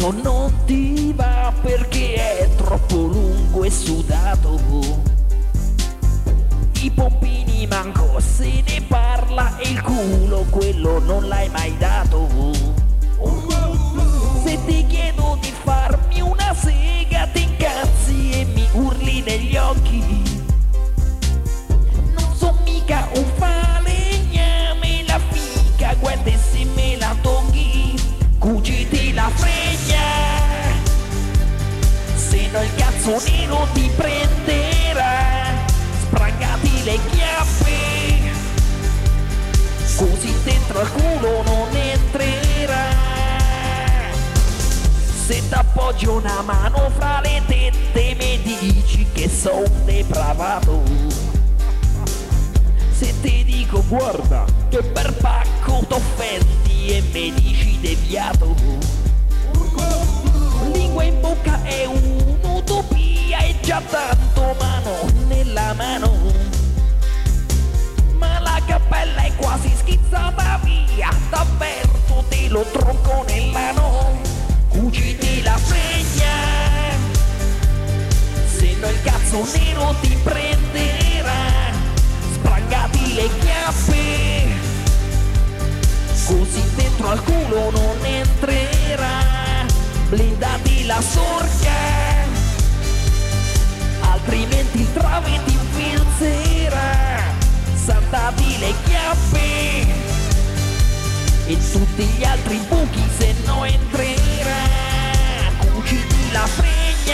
cazzo non ti va perché è troppo lungo e sudato. I pompini manco se ne parla e il culo quello non l'hai mai dato. Se ti chiedo di farmi una sega ti incazzi e mi urli negli occhi. Non so mica un falegname la figa, guarda se me la togli, cuciti la fregna. Se no il cazzo nero ti prenderà, sprangati le chiappe, così dentro al culo non entrerà. Se t'appoggio una mano fra le tette mi dici che sono un depravato. Se ti dico guarda che per pacco t'offendi e mi dici deviato. Lingua in bocca è un'utopia e già tanto mano nella mano. Ma la cappella è quasi schizzata via, t'avverto te lo tronco nell'ano. Cuciti la fregna, se no il cazzo nero ti prenderà, sprangati le chiappe, così dentro al culo non entrerà, blindati la sorca, altrimenti il trave ti infilzerà, saltati le chiappe e tutti gli altri buchi se no entrerà, cuciti la fregna.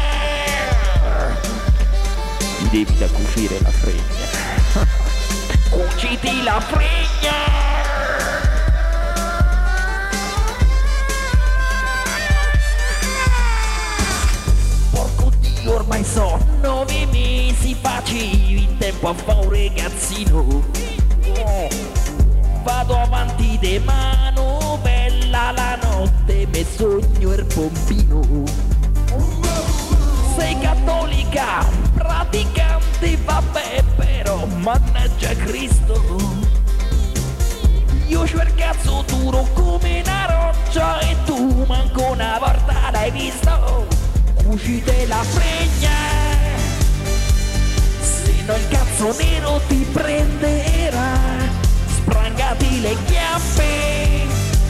Ti devi da cucire la fregna. Cuciti la fregna. Porco Dio, ormai sono 9 mesi, facevi in tempo a fare un ragazzino. Vado avanti de mano, bella la notte, me sogno il pompino. Sei cattolica, praticante, vabbè però, mannaggia Cristo. Io c'ho il cazzo duro come una roccia e tu manco una volta l'hai visto. Cucite la fregna, se no il cazzo nero ti prenderà. Sprangati le chiappe,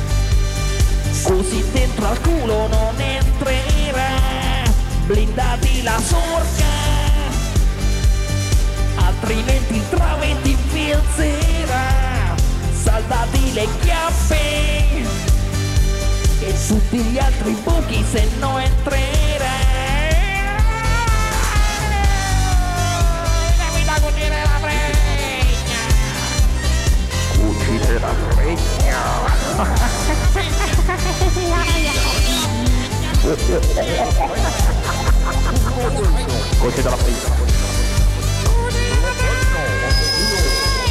così dentro al culo non entrerà, blindati la sorca, altrimenti il trave ti infilzerà, saldati le chiappe e tutti gli altri buchi se no entrerà. Cucite la fregna. Cucite la fregna.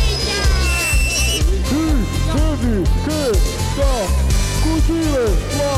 Sì, devi che sta cucire la